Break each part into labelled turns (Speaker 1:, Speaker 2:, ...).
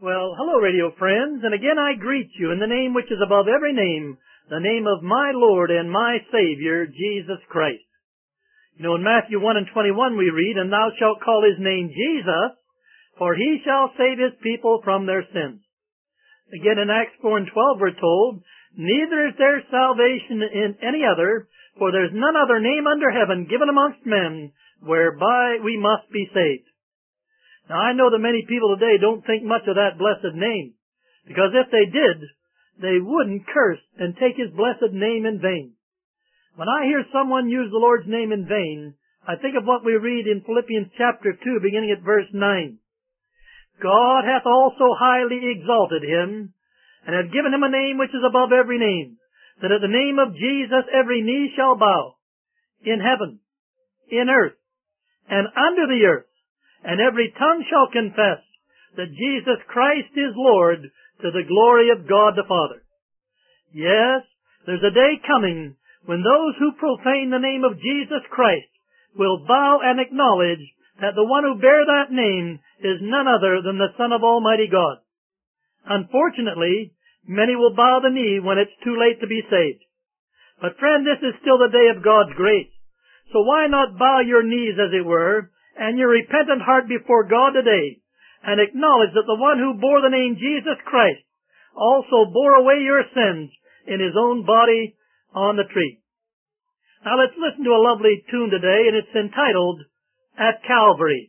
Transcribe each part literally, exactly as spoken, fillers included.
Speaker 1: Well, hello, radio friends, and again I greet you in the name which is above every name, the name of my Lord and my Savior, Jesus Christ. You know, in Matthew one and twenty-one we read, "And thou shalt call his name Jesus, for he shall save his people from their sins." Again in Acts four and twelve we're told, "Neither is there salvation in any other, for there is none other name under heaven given amongst men, whereby we must be saved." Now, I know that many people today don't think much of that blessed name, because if they did, they wouldn't curse and take his blessed name in vain. When I hear someone use the Lord's name in vain, I think of what we read in Philippians chapter two, beginning at verse nine. "God hath also highly exalted him, and hath given him a name which is above every name, that at the name of Jesus every knee shall bow, in heaven, in earth, and under the earth, and every tongue shall confess that Jesus Christ is Lord, to the glory of God the Father." Yes, there's a day coming when those who profane the name of Jesus Christ will bow and acknowledge that the one who bear that name is none other than the Son of Almighty God. Unfortunately, many will bow the knee when it's too late to be saved. But friend, this is still the day of God's grace. So why not bow your knees, as it were, and your repentant heart before God today, and acknowledge that the one who bore the name Jesus Christ also bore away your sins in his own body on the tree. Now let's listen to a lovely tune today, and it's entitled, "At Calvary."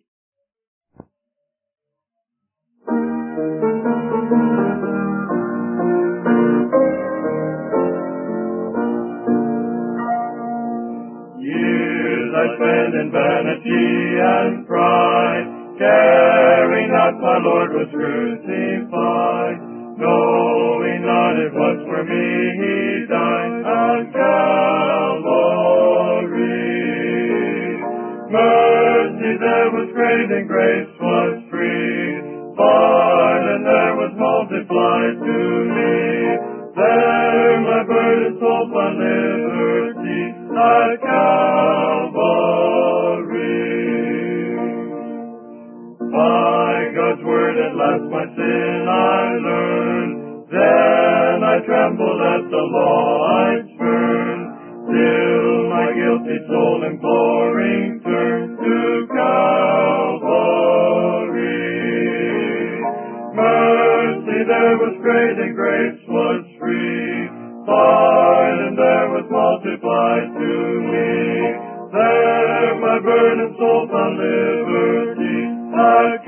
Speaker 2: Years I spent in vanity and pride, caring that my Lord was crucified, knowing that it was for me he died at Calvary. Mercy there was great and grace was free, pardon there was multiplied to me. There my burden soul found liberty at Calvary. By God's word at last my sin I learned, then I trembled at the law I spurned, till my guilty soul imploring turned to Calvary. Mercy there was great and grace was free, pardon there was multiplied to me. There my burdened soul found liberty at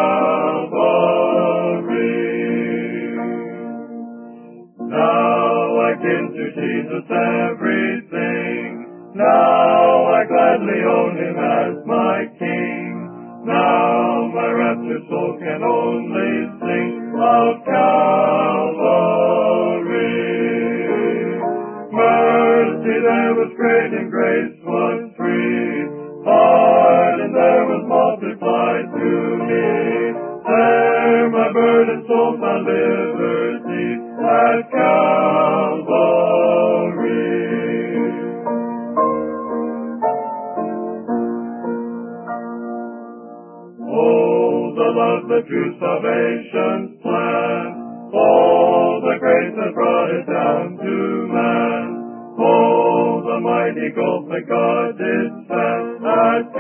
Speaker 2: Calvary. Now I give to Jesus everything, now I gladly own him as my King. Now my raptured soul can only sing of Calvary. Mercy there was great and grace was free, pardon there was multiplied to me. There my burdened soul found liberty at Calvary. Oh, the love, the true salvation's plan, oh, the grace that brought it down to man, oh, the mighty gulf that God did span at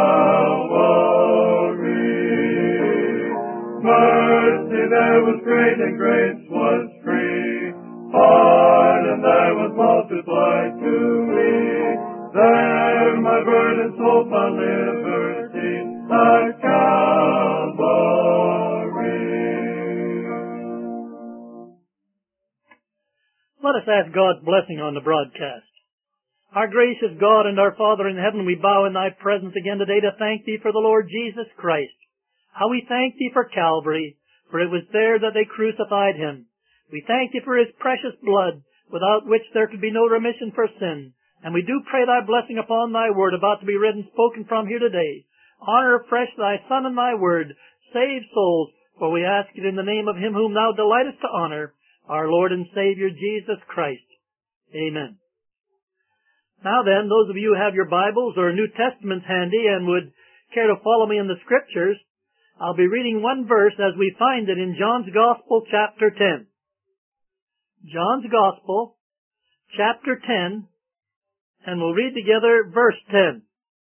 Speaker 2: Calvary. Mercy there was great and grace was free, pardon there was multiplied to me. There my burdened soul found liberty at Calvary.
Speaker 1: Let us ask God's blessing on the broadcast. Our gracious God and our Father in heaven, we bow in thy presence again today to thank thee for the Lord Jesus Christ. How we thank thee for Calvary, for it was there that they crucified him. We thank thee for his precious blood, without which there could be no remission for sin. And we do pray thy blessing upon thy word about to be read and spoken from here today. Honor afresh thy Son and thy word. Save souls, for we ask it in the name of him whom thou delightest to honor, our Lord and Savior, Jesus Christ. Amen. Now then, those of you who have your Bibles or New Testaments handy and would care to follow me in the Scriptures, I'll be reading one verse as we find it in John's Gospel, chapter ten. John's Gospel, chapter ten, and we'll read together verse ten.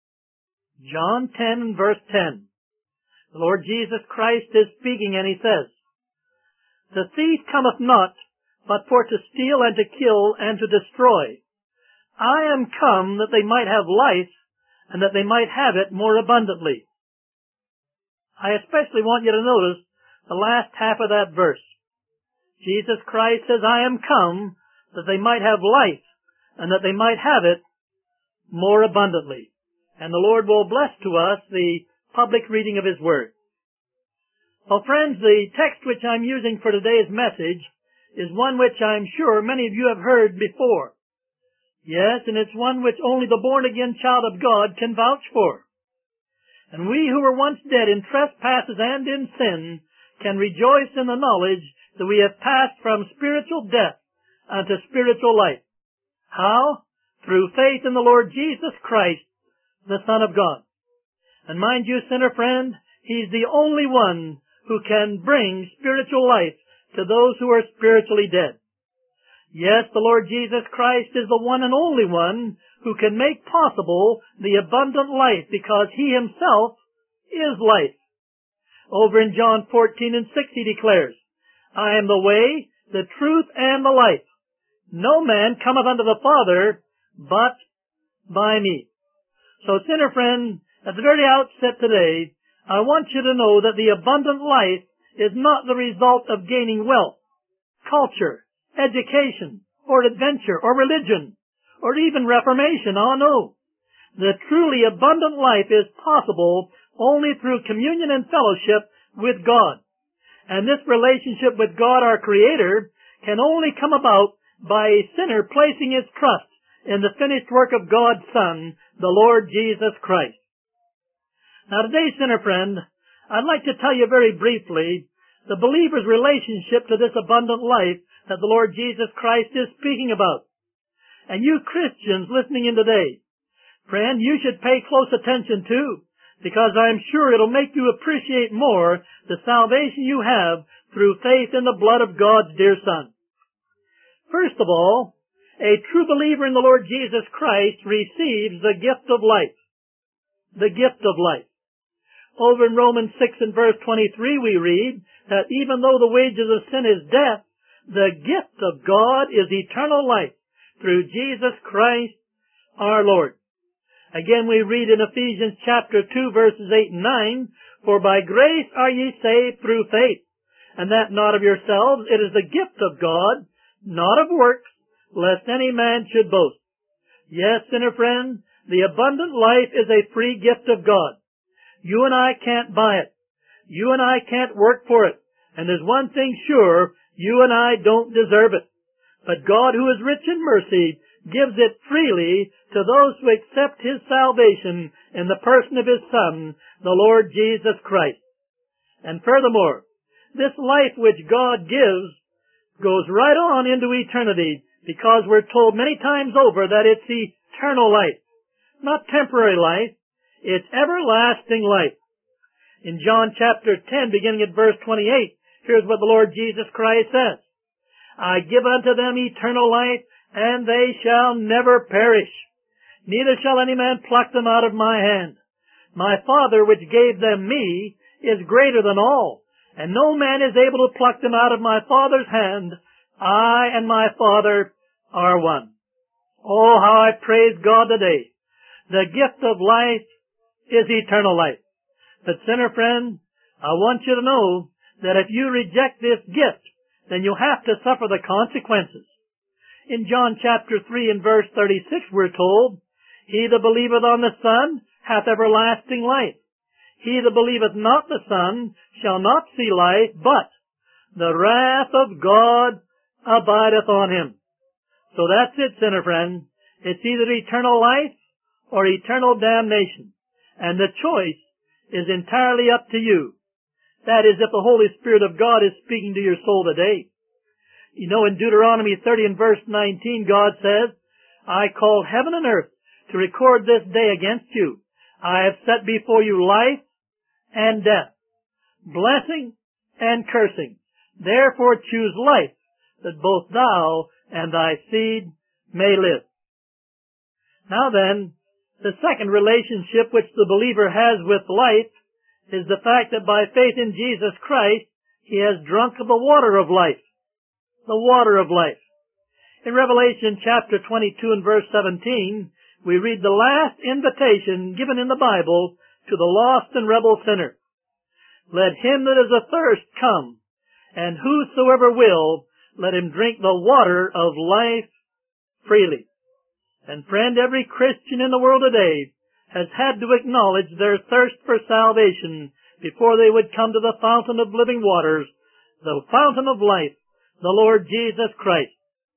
Speaker 1: John ten and verse ten. The Lord Jesus Christ is speaking, and he says, "The thief cometh not, but for to steal and to kill and to destroy. I am come that they might have life, and that they might have it more abundantly." I especially want you to notice the last half of that verse. Jesus Christ says, "I am come that they might have life, and that they might have it more abundantly." And the Lord will bless to us the public reading of His Word. Well, friends, the text which I'm using for today's message is one which I'm sure many of you have heard before. Yes, and it's one which only the born-again child of God can vouch for. And we who were once dead in trespasses and in sin can rejoice in the knowledge that we have passed from spiritual death unto spiritual life. How? Through faith in the Lord Jesus Christ, the Son of God. And mind you, sinner friend, He's the only one who can bring spiritual life to those who are spiritually dead. Yes, the Lord Jesus Christ is the one and only one who can make possible the abundant life, because He Himself is life. Over in John fourteen and six He declares, "I am the way, the truth, and the life. No man cometh unto the Father but by me." So, sinner friend, at the very outset today, I want you to know that the abundant life is not the result of gaining wealth, culture, education, or adventure, or religion, or even reformation. Oh no. The truly abundant life is possible only through communion and fellowship with God. And this relationship with God, our Creator, can only come about by a sinner placing his trust in the finished work of God's Son, the Lord Jesus Christ. Now today, sinner friend, I'd like to tell you very briefly the believer's relationship to this abundant life that the Lord Jesus Christ is speaking about. And you Christians listening in today, friend, you should pay close attention too, because I'm sure it'll make you appreciate more the salvation you have through faith in the blood of God's dear Son. First of all, a true believer in the Lord Jesus Christ receives the gift of life. The gift of life. Over in Romans six and verse twenty-three we read that even though the wages of sin is death, the gift of God is eternal life through Jesus Christ our Lord. Again we read in Ephesians chapter two verses eight and nine, "For by grace are ye saved through faith, and that not of yourselves, it is the gift of God, not of works, lest any man should boast." Yes, sinner friend, the abundant life is a free gift of God. You and I can't buy it. You and I can't work for it. And there's one thing sure, you and I don't deserve it. But God, who is rich in mercy, gives it freely to those who accept His salvation in the person of His Son, the Lord Jesus Christ. And furthermore, this life which God gives goes right on into eternity, because we're told many times over that it's eternal life. Not temporary life. It's everlasting life. In John chapter ten, beginning at verse twenty-eight, here's what the Lord Jesus Christ says. "I give unto them eternal life, and they shall never perish. Neither shall any man pluck them out of my hand. My Father which gave them me is greater than all, and no man is able to pluck them out of my Father's hand. I and my Father are one." Oh, how I praise God today. The gift of life is eternal life. But sinner friend, I want you to know that if you reject this gift, then you'll have to suffer the consequences. In John chapter three and verse thirty-six we're told, "He that believeth on the Son hath everlasting life. He that believeth not the Son shall not see life, but the wrath of God abideth on him." So that's it, sinner friend. It's either eternal life or eternal damnation. And the choice is entirely up to you. That is, if the Holy Spirit of God is speaking to your soul today. You know, in Deuteronomy thirty and verse nineteen, God says, "I call heaven and earth to record this day against you. I have set before you life and death." blessing and cursing. Therefore choose life, that both thou and thy seed may live. Now then, the second relationship which the believer has with life is the fact that by faith in Jesus Christ, he has drunk of the water of life. The water of life. In Revelation chapter twenty-two and verse seventeen, we read the last invitation given in the Bible to the lost and rebel sinner. Let him that is athirst come, and whosoever will, let him drink the water of life freely. And friend, every Christian in the world today has had to acknowledge their thirst for salvation before they would come to the fountain of living waters, the fountain of life, the Lord Jesus Christ.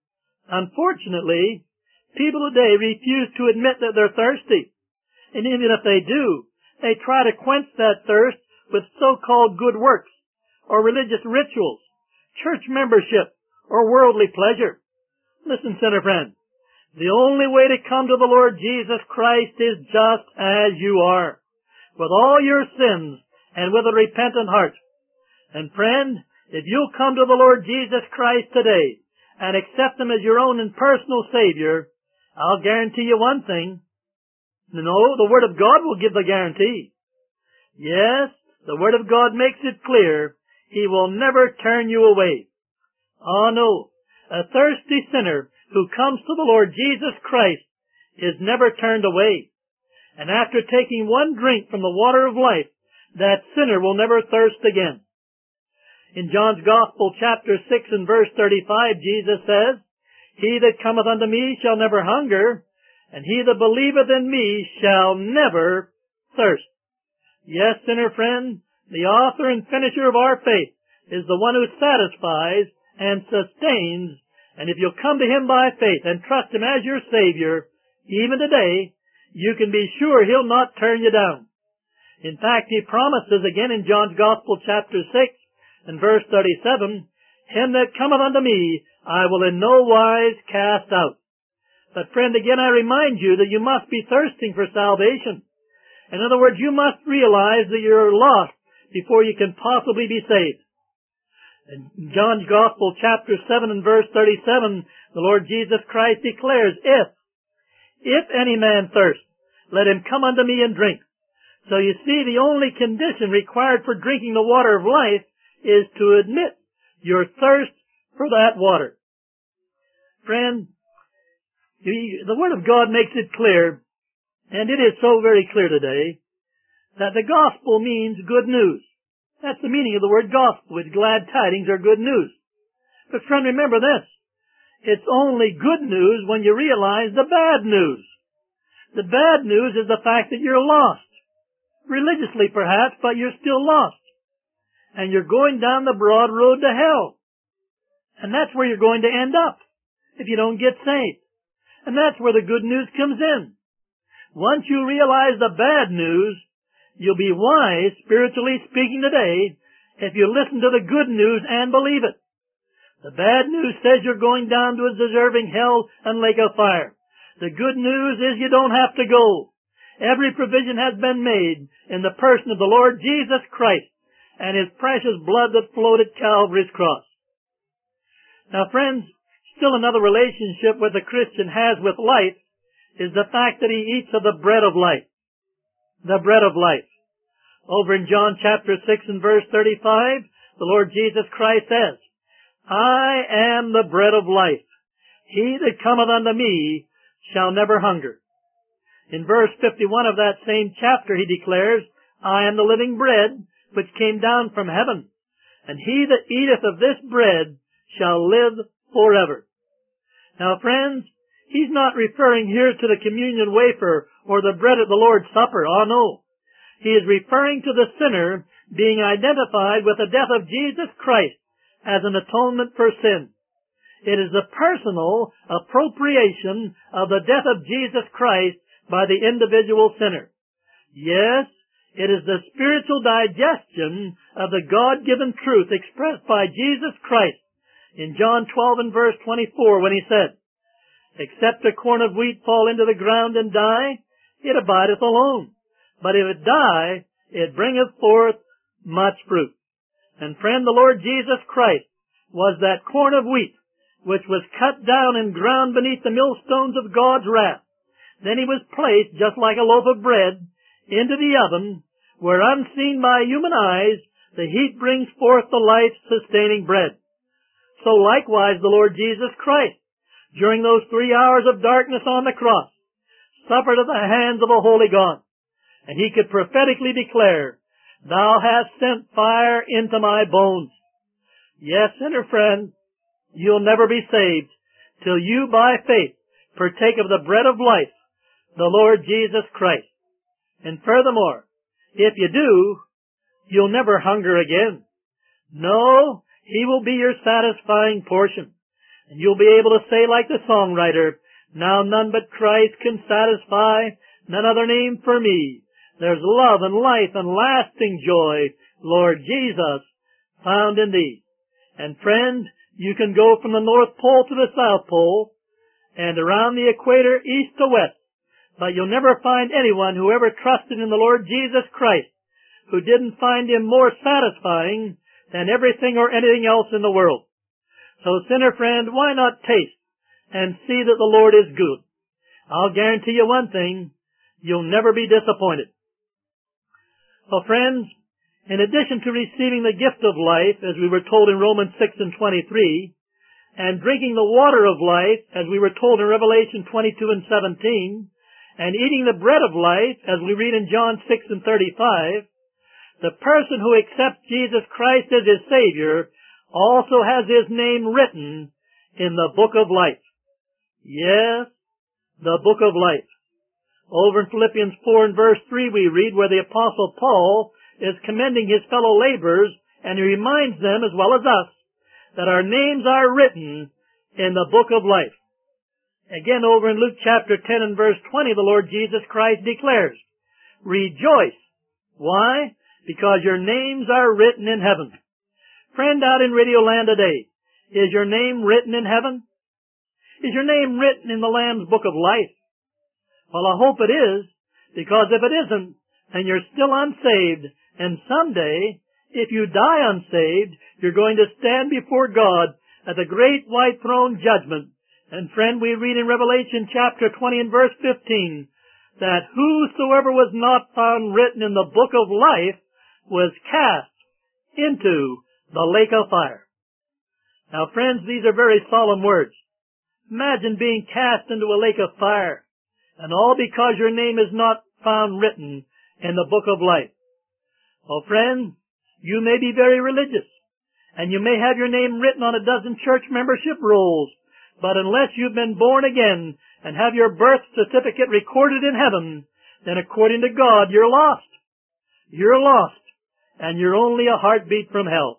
Speaker 1: Unfortunately, people today refuse to admit that they're thirsty. And even if they do, they try to quench that thirst with so-called good works, or religious rituals, church membership, or worldly pleasure. Listen, sinner friend, the only way to come to the Lord Jesus Christ is just as you are, with all your sins and with a repentant heart. And friend, if you'll come to the Lord Jesus Christ today and accept Him as your own and personal Savior, I'll guarantee you one thing. No, the Word of God will give the guarantee. Yes, the Word of God makes it clear He will never turn you away. Oh no, a thirsty sinner who comes to the Lord Jesus Christ is never turned away. And after taking one drink from the water of life, that sinner will never thirst again. In John's Gospel, chapter six and verse thirty-five, Jesus says, He that cometh unto me shall never hunger, and he that believeth in me shall never thirst. Yes, sinner friend, the author and finisher of our faith is the one who satisfies and sustains, and if you'll come to Him by faith and trust Him as your Savior, even today, you can be sure He'll not turn you down. In fact, He promises again in John's Gospel, chapter six, and verse thirty-seven, Him that cometh unto me, I will in no wise cast out. But friend, again I remind you that you must be thirsting for salvation. In other words, you must realize that you're lost before you can possibly be saved. In John's Gospel, chapter seven and verse thirty-seven, the Lord Jesus Christ declares, If, if any man thirst, let him come unto me and drink. So you see, the only condition required for drinking the water of life is to admit your thirst for that water. Friend, the Word of God makes it clear, and it is so very clear today, that the gospel means good news. That's the meaning of the word gospel. It's glad tidings or good news. But friend, remember this. It's only good news when you realize the bad news. The bad news is the fact that you're lost. Religiously perhaps, but you're still lost. And you're going down the broad road to hell. And that's where you're going to end up if you don't get saved. And that's where the good news comes in. Once you realize the bad news, you'll be wise, spiritually speaking today, if you listen to the good news and believe it. The bad news says you're going down to a deserving hell and lake of fire. The good news is you don't have to go. Every provision has been made in the person of the Lord Jesus Christ and His precious blood that flowed at Calvary's cross. Now friends, still another relationship that the Christian has with life is the fact that he eats of the bread of life. The bread of life. Over in John chapter six and verse thirty-five, the Lord Jesus Christ says, I am the bread of life. He that cometh unto me shall never hunger. In verse fifty-one of that same chapter he declares, I am the living bread which came down from heaven, and he that eateth of this bread shall live forever. Now friends, he's not referring here to the communion wafer or the bread at the Lord's Supper. Oh no. He is referring to the sinner being identified with the death of Jesus Christ as an atonement for sin. It is the personal appropriation of the death of Jesus Christ by the individual sinner. Yes, it is the spiritual digestion of the God-given truth expressed by Jesus Christ in John twelve and verse twenty-four when He said, Except a corn of wheat fall into the ground and die, it abideth alone. But if it die, it bringeth forth much fruit. And friend, the Lord Jesus Christ was that corn of wheat which was cut down and ground beneath the millstones of God's wrath. Then he was placed, just like a loaf of bread, into the oven, where unseen by human eyes, the heat brings forth the life-sustaining bread. So likewise the Lord Jesus Christ, during those three hours of darkness on the cross, suffered at the hands of a holy God. And he could prophetically declare, "Thou hast sent fire into my bones." Yes, sinner friend, you'll never be saved till you by faith partake of the bread of life, the Lord Jesus Christ. And furthermore, if you do, you'll never hunger again. No, he will be your satisfying portion. And you'll be able to say like the songwriter, "Now none but Christ can satisfy, none other name for me. There's love and life and lasting joy, Lord Jesus, found in thee." And friend, you can go from the North Pole to the South Pole, and around the equator east to west, but you'll never find anyone who ever trusted in the Lord Jesus Christ who didn't find him more satisfying than everything or anything else in the world. So, sinner friend, why not taste and see that the Lord is good? I'll guarantee you one thing, you'll never be disappointed. Well, friends, in addition to receiving the gift of life, as we were told in Romans six and twenty-three, and drinking the water of life, as we were told in Revelation twenty-two and seventeen, and eating the bread of life, as we read in John six and thirty-five, the person who accepts Jesus Christ as his Savior also has his name written in the book of life. Yes, the book of life. Over in Philippians four and verse three we read where the Apostle Paul is commending his fellow laborers, and he reminds them, as well as us, that our names are written in the book of life. Again, over in Luke chapter ten and verse twenty, the Lord Jesus Christ declares, "Rejoice." Why? Because your names are written in heaven. Friend out in Radio Land today, is your name written in heaven? Is your name written in the Lamb's book of life? Well, I hope it is, because if it isn't, then you're still unsaved, and someday, if you die unsaved, you're going to stand before God at the great white throne judgment. And friend, we read in Revelation chapter twenty and verse fifteen, that whosoever was not found written in the book of life was cast into the lake of fire. Now friends, these are very solemn words. Imagine being cast into a lake of fire, and all because your name is not found written in the book of life. Well, friend, you may be very religious, and you may have your name written on a dozen church membership rolls, but unless you've been born again and have your birth certificate recorded in heaven, then according to God, you're lost. You're lost, and you're only a heartbeat from hell.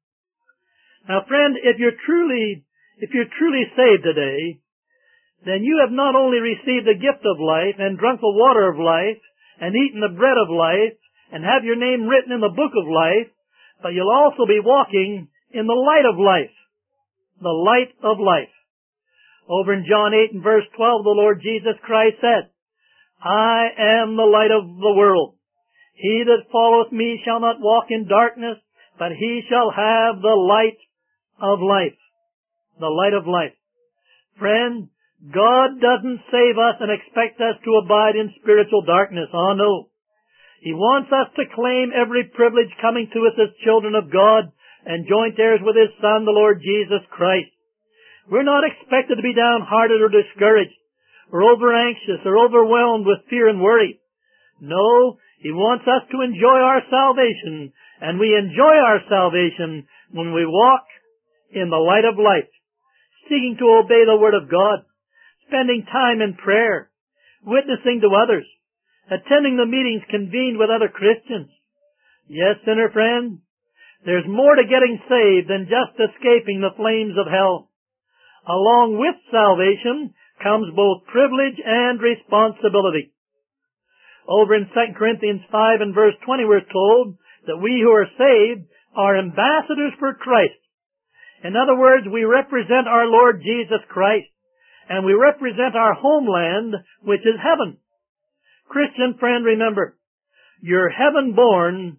Speaker 1: Now, friend, if you're truly, if you're truly saved today, then you have not only received the gift of life and drunk the water of life and eaten the bread of life and have your name written in the book of life, but you'll also be walking in the light of life. The light of life. Over in John eight and verse twelve, the Lord Jesus Christ said, "I am the light of the world. He that followeth me shall not walk in darkness, but he shall have the light of life." The light of life. Friend, God doesn't save us and expect us to abide in spiritual darkness. Oh no. He wants us to claim every privilege coming to us as children of God and joint heirs with His Son, the Lord Jesus Christ. We're not expected to be downhearted or discouraged or over-anxious or overwhelmed with fear and worry. No, He wants us to enjoy our salvation, and we enjoy our salvation when we walk in the light of life, seeking to obey the Word of God, spending time in prayer, witnessing to others, attending the meetings convened with other Christians. Yes, sinner friend, there's more to getting saved than just escaping the flames of hell. Along with salvation comes both privilege and responsibility. Over in Second Corinthians five and verse twenty we're told that we who are saved are ambassadors for Christ. In other words, we represent our Lord Jesus Christ, and we represent our homeland, which is heaven. Christian friend, remember, you're heaven born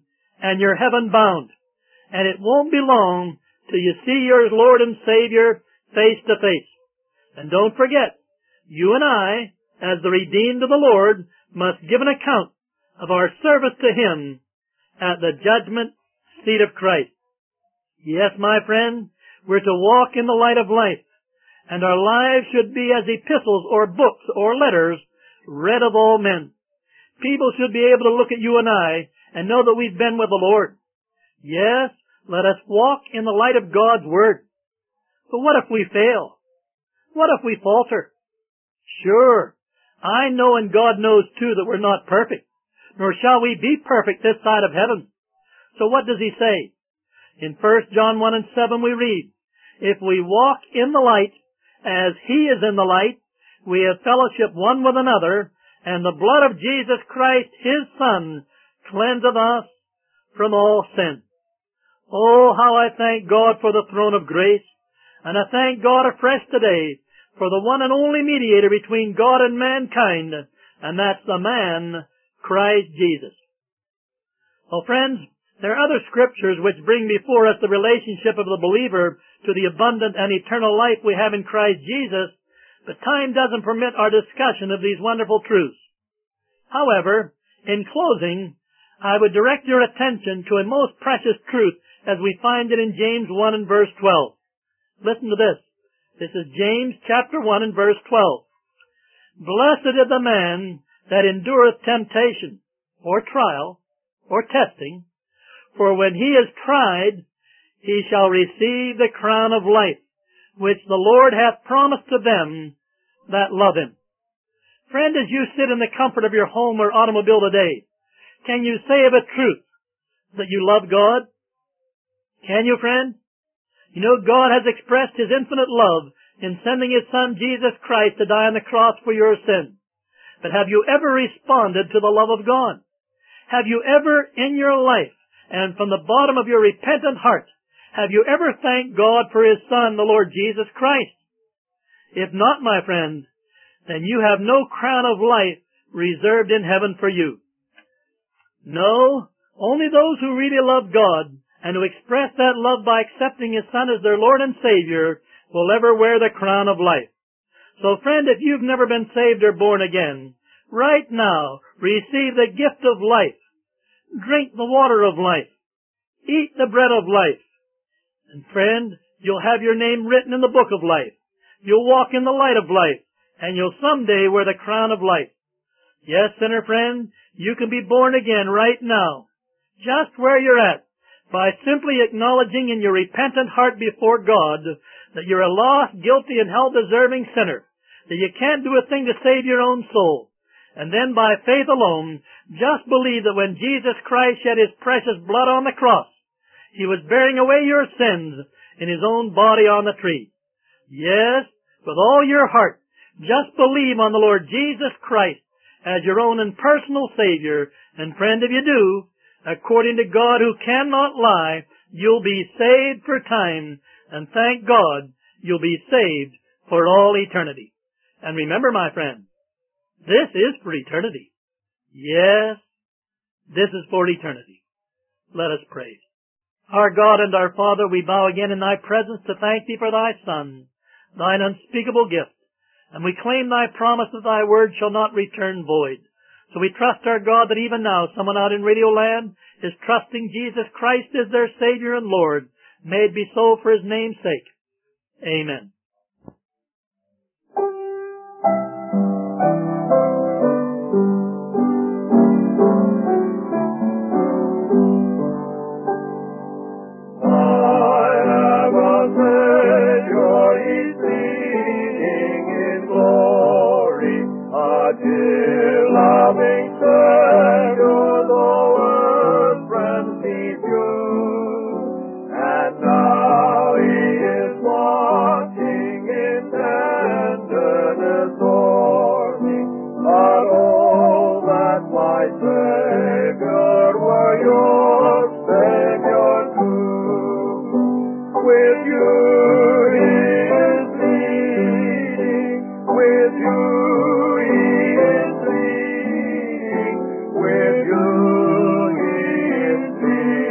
Speaker 1: and you're heaven bound. And it won't be long till you see your Lord and Savior face to face. And don't forget, you and I, as the redeemed of the Lord, must give an account of our service to Him at the judgment seat of Christ. Yes, my friend, we're to walk in the light of life, and our lives should be as epistles or books or letters read of all men. People should be able to look at you and I and know that we've been with the Lord. Yes, let us walk in the light of God's Word. But what if we fail? What if we falter? Sure, I know and God knows too that we're not perfect, nor shall we be perfect this side of heaven. So what does He say? In First John one and seven we read, if we walk in the light as He is in the light, we have fellowship one with another, and the blood of Jesus Christ, His Son, cleanseth us from all sin. Oh, how I thank God for the throne of grace, and I thank God afresh today for the one and only mediator between God and mankind, and that's the man, Christ Jesus. Well, friends, there are other scriptures which bring before us the relationship of the believer to the abundant and eternal life we have in Christ Jesus, but time doesn't permit our discussion of these wonderful truths. However, in closing, I would direct your attention to a most precious truth as we find it in James one and verse twelve. Listen to this. This is James chapter one and verse twelve. Blessed is the man that endureth temptation, or trial, or testing, for when he is tried, he shall receive the crown of life, which the Lord hath promised to them that love Him. Friend, as you sit in the comfort of your home or automobile today, can you say of a truth that you love God? Can you, friend? You know, God has expressed His infinite love in sending His Son, Jesus Christ, to die on the cross for your sins. But have you ever responded to the love of God? Have you ever in your life, and from the bottom of your repentant heart, have you ever thanked God for His Son, the Lord Jesus Christ? If not, my friend, then you have no crown of life reserved in heaven for you. No, only those who really love God and who express that love by accepting His Son as their Lord and Savior will ever wear the crown of life. So, friend, if you've never been saved or born again, right now, receive the gift of life. Drink the water of life. Eat the bread of life. And friend, you'll have your name written in the book of life. You'll walk in the light of life, and you'll someday wear the crown of life. Yes, sinner friend, you can be born again right now, just where you're at, by simply acknowledging in your repentant heart before God that you're a lost, guilty, and hell-deserving sinner, that you can't do a thing to save your own soul. And then by faith alone, just believe that when Jesus Christ shed His precious blood on the cross, He was bearing away your sins in His own body on the tree. Yes, with all your heart, just believe on the Lord Jesus Christ as your own and personal Savior. And friend, if you do, according to God who cannot lie, you'll be saved for time. And thank God, you'll be saved for all eternity. And remember, my friend, this is for eternity. Yes, this is for eternity. Let us pray. Our God and our Father, we bow again in Thy presence to thank Thee for Thy Son, Thine unspeakable gift. And we claim Thy promise that Thy word shall not return void. So we trust, our God, that even now someone out in Radio Land is trusting Jesus Christ as their Savior and Lord. May it be so for His name's sake. Amen.
Speaker 2: With you he is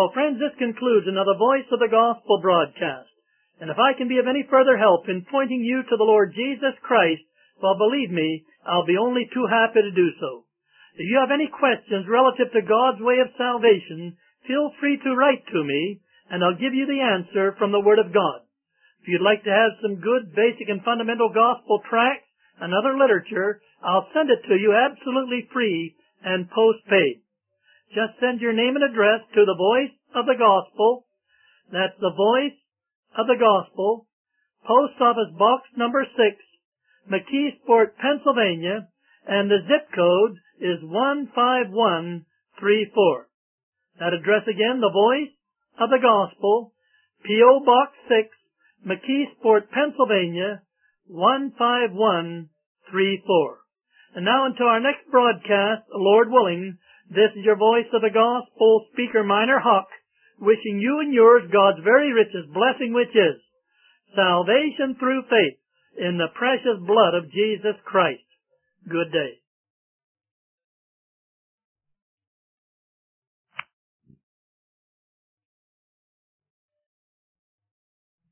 Speaker 1: Well, friends, this concludes another Voice of the Gospel broadcast. And if I can be of any further help in pointing you to the Lord Jesus Christ, well, believe me, I'll be only too happy to do so. If you have any questions relative to God's way of salvation, feel free to write to me, and I'll give you the answer from the Word of God. If you'd like to have some good, basic, and fundamental gospel tracts and other literature, I'll send it to you absolutely free and post-paid. Just send your name and address to the Voice of the Gospel. That's the Voice of the Gospel, Post Office Box number six, McKeesport, Pennsylvania, and the zip code is one five one three four. That address again, the Voice of the Gospel, P O Box six, McKeesport, Pennsylvania, one five one three four. And now until our next broadcast, Lord willing, this is your Voice of the Gospel speaker, Minor Hawk, wishing you and yours God's very richest blessing, which is salvation through faith in the precious blood of Jesus Christ. Good day.